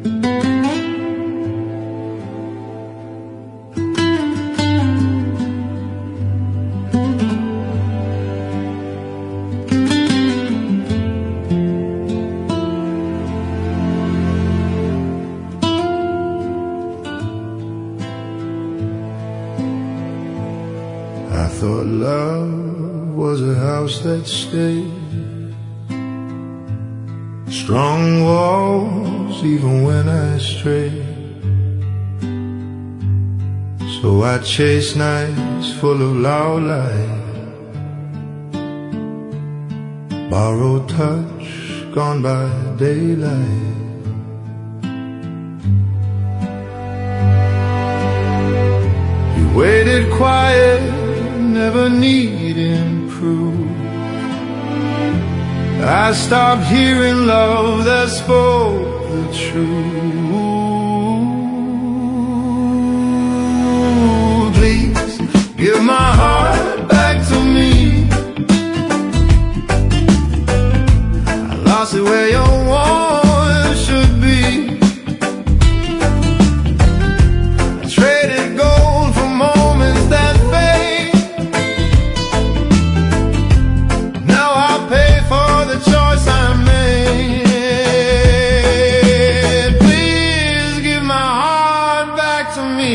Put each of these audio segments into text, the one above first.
I thought love was a house that stayed, strong walls even when I strayed. So I chased nights full of loud light, borrowed touch gone by daylight. You waited quiet, never needing proof. I stopped hearing love that spoke the truth. Please give my heart back to me. I lost it where your warmth should be. I traded gold for moments that fade. Now I pay for the choice I made. Please give my heart back to me.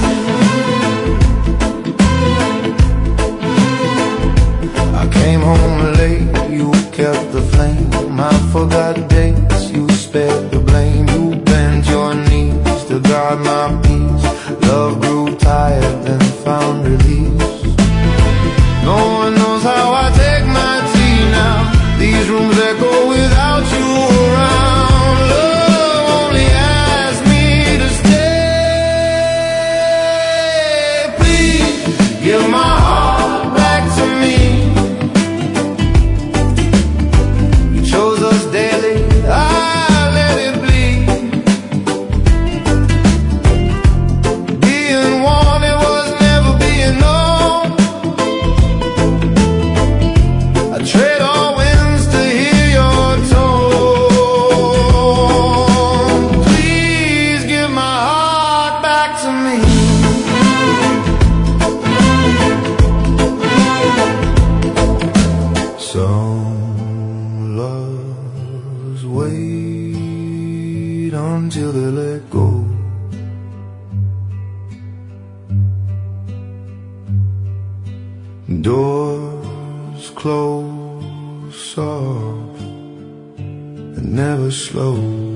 I came home late, you kept the flame. I forgot dates, you spared the blame. You bent your knees to guard my peace. Love grew tired and found release. No one knows how I take my tea now. These rooms echo without you around. Love only asked me to stay. Please give my heart back to me. You chose us daily, I let it bleed. Being wanted was never being known. I trade all winds to hear your tone. Please give my heart back to me. Some loves wait until they let go. Doors close soft and never slow.